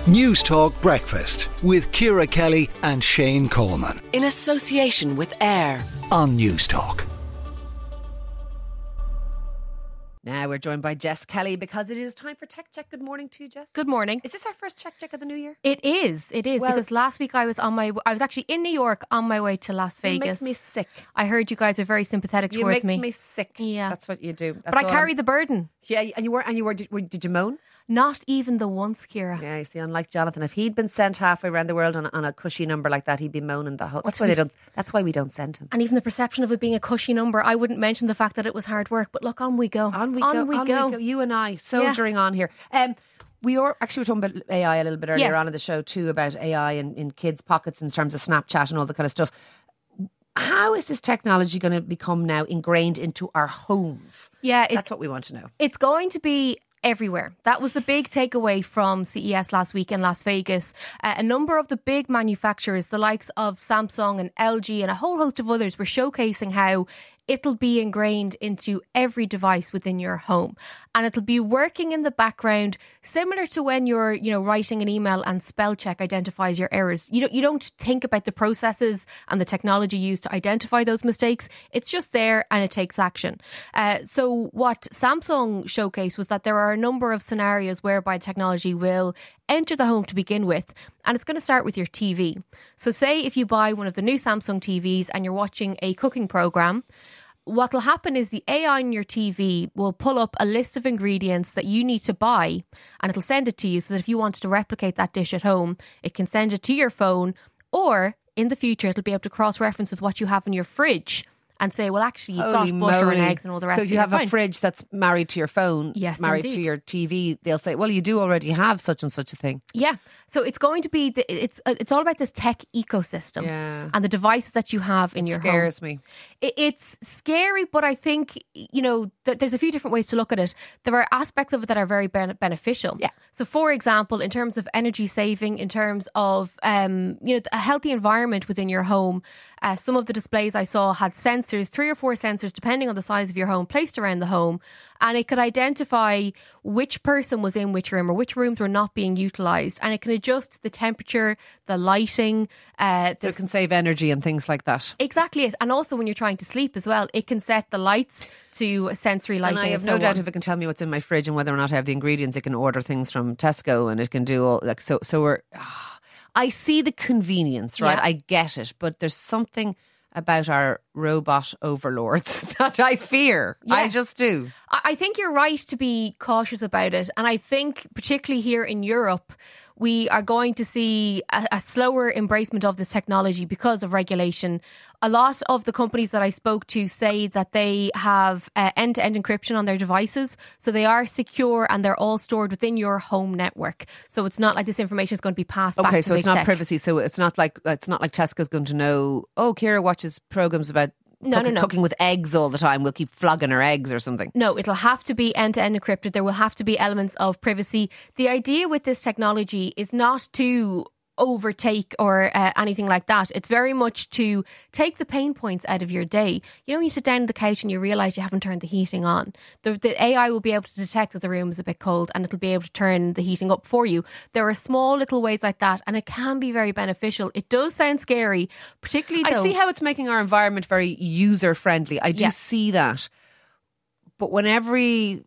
News Talk Breakfast with Ciara Kelly and Shane Coleman. In association with AIR on News Talk. Now we're joined by Jess Kelly because it is time for Tech Check. Good morning to you, Jess. Good morning. Is this our first Tech Check of the new year? It is. Well, because last week I was actually in New York on my way to Las Vegas. You make me sick. I heard you guys were very sympathetic towards me. You make me sick. Yeah. That's what you do. But I carry the burden. Yeah, and you were. Did you moan? Not even the once, Ciara. Yeah, you see, unlike Jonathan, if he'd been sent halfway around the world on a cushy number like that, he'd be moaning the whole. That's why we don't send him. And even the perception of it being a cushy number, I wouldn't mention the fact that it was hard work. But look, on we go. On we go. You and I soldiering on here. We were talking about AI a little bit earlier on in the show too, about AI in kids' pockets in terms of Snapchat and all that kind of stuff. How is this technology going to become now ingrained into our homes? Yeah, that's what we want to know. It's going to be everywhere. That was the big takeaway from CES last week in Las Vegas. A number of the big manufacturers, the likes of Samsung and LG and a whole host of others, were showcasing how it'll be ingrained into every device within your home. And it'll be working in the background, similar to when you're, writing an email and spell check identifies your errors. You don't think about the processes and the technology used to identify those mistakes. It's just there and it takes action. So what Samsung showcased was that there are a number of scenarios whereby technology will enter the home to begin with, and it's going to start with your TV. So say if you buy one of the new Samsung TVs and you're watching a cooking program, what will happen is the AI on your TV will pull up a list of ingredients that you need to buy, and it'll send it to you so that if you wanted to replicate that dish at home, it can send it to your phone, or in the future it'll be able to cross-reference with what you have in your fridge and say, well, actually, you've got butter and eggs and all the rest. So if you have a fridge that's married to your phone, married indeed to your TV, they'll say, well, you do already have such and such a thing. Yeah. So it's going to be, it's all about this tech ecosystem and the devices that you have in your home. It scares me. It's scary, but I think, there's a few different ways to look at it. There are aspects of it that are very beneficial. Yeah. So for example, in terms of energy saving, in terms of, a healthy environment within your home, some of the displays I saw had sensors, 3 or 4 sensors, depending on the size of your home, placed around the home. And it could identify which person was in which room or which rooms were not being utilised. And it can adjust the temperature, the lighting. So it can save energy and things like that. Exactly it. And also when you're trying to sleep as well, it can set the lights to sensory lighting. And I have no doubt if it can tell me what's in my fridge and whether or not I have the ingredients, it can order things from Tesco and it can do all like so we're I see the convenience, right? Yeah. I get it, but there's something about our robot overlords that I fear. Yeah. I just do. I think you're right to be cautious about it. And I think particularly here in Europe, we are going to see a slower embracement of this technology because of regulation. A lot of the companies that I spoke to say that they have end-to-end encryption on their devices. So they are secure and they're all stored within your home network. So it's not like this information is going to be passed back to big tech. Okay, so it's not privacy. So it's not like Tesco's going to know, Ciara watches programs about cooking with eggs all the time. We'll keep flogging her eggs or something. No, it'll have to be end-to-end encrypted. There will have to be elements of privacy. The idea with this technology is not to overtake or anything like that. It's very much to take the pain points out of your day. When you sit down on the couch and you realise you haven't turned the heating on, the AI will be able to detect that the room is a bit cold and it'll be able to turn the heating up for you. There are small little ways like that and it can be very beneficial. It does sound scary, particularly though, I see how it's making our environment very user friendly. I do see that. But when every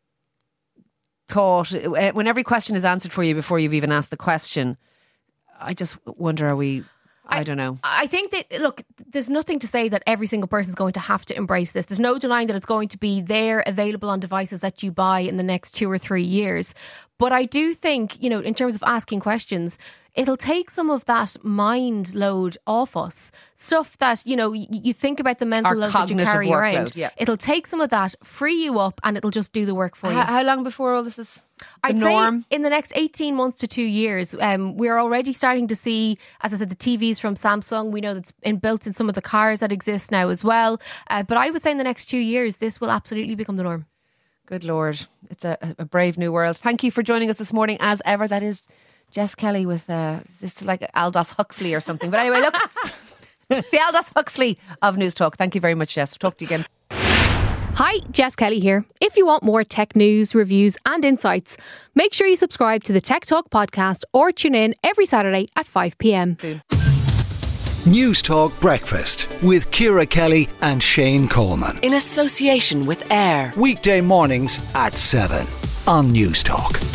question is answered for you before you've even asked the question, I just wonder, I don't know. I think that, look, there's nothing to say that every single person is going to have to embrace this. There's no denying that it's going to be there, available on devices that you buy in the next 2 or 3 years. But I do think, in terms of asking questions, it'll take some of that mind load off us. Stuff that, you think about the mental load that you carry around. Yeah. It'll take some of that, free you up, and it'll just do the work for you. How long before all this is the I'd norm? say in the next 18 months to 2 years. We're already starting to see, as I said, the TVs from Samsung. We know that's built in some of the cars that exist now as well. But I would say in the next 2 years, this will absolutely become the norm. Good Lord. It's a brave new world. Thank you for joining us this morning. As ever, that is Jess Kelly with this is like Aldous Huxley or something. But anyway, look, the Aldous Huxley of News Talk. Thank you very much, Jess. Talk to you again. Hi, Jess Kelly here. If you want more tech news, reviews and insights, make sure you subscribe to the Tech Talk podcast or tune in every Saturday at 5 p.m. News Talk Breakfast with Ciara Kelly and Shane Coleman. In association with AIR. Weekday mornings at 7 on News Talk.